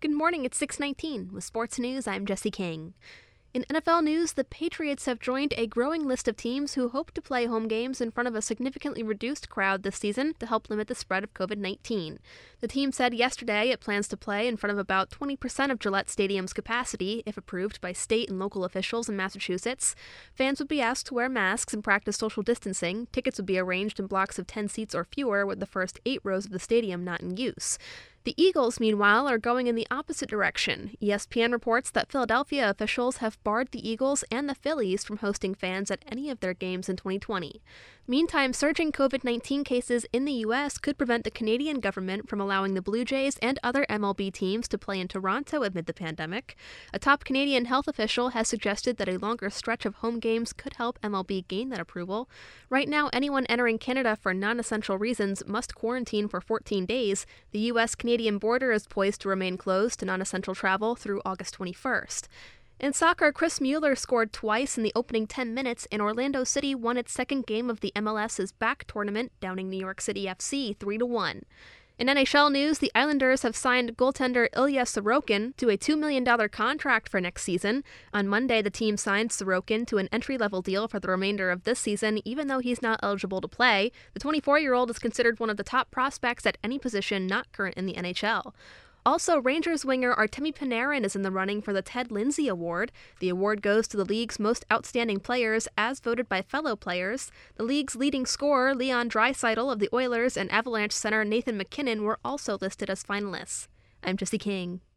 Good morning, it's 6:19. With sports news, I'm Jesse King. In NFL news, the Patriots have joined a growing list of teams who hope to play home games in front of a significantly reduced crowd this season to help limit the spread of COVID-19. The team said yesterday it plans to play in front of about 20% of Gillette Stadium's capacity, if approved by state and local officials in Massachusetts. Fans would be asked to wear masks and practice social distancing. Tickets would be arranged in blocks of 10 seats or fewer, with the first 8 rows of the stadium not in use. The Eagles, meanwhile, are going in the opposite direction. ESPN reports that Philadelphia officials have barred the Eagles and the Phillies from hosting fans at any of their games in 2020. Meantime, surging COVID-19 cases in the U.S. could prevent the Canadian government from allowing the Blue Jays and other MLB teams to play in Toronto amid the pandemic. A top Canadian health official has suggested that a longer stretch of home games could help MLB gain that approval. Right now, anyone entering Canada for non-essential reasons must quarantine for 14 days. The U.S.-Canadian border is poised to remain closed to non-essential travel through August 21st. In soccer, Chris Mueller scored twice in the opening 10 minutes, and Orlando City won its second game of the MLS's back tournament, downing New York City FC 3-1. In NHL news, the Islanders have signed goaltender Ilya Sorokin to a $2 million contract for next season. On Monday, the team signed Sorokin to an entry-level deal for the remainder of this season, even though he's not eligible to play. The 24-year-old is considered one of the top prospects at any position not current in the NHL. Also, Rangers winger Artemi Panarin is in the running for the Ted Lindsay Award. The award goes to the league's most outstanding players, as voted by fellow players. The league's leading scorer, Leon Draisaitl of the Oilers, and Avalanche center Nathan MacKinnon were also listed as finalists. I'm Jesse King.